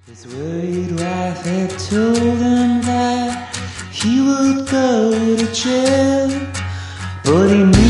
His worried wife had told him that he would go to jail, but he knew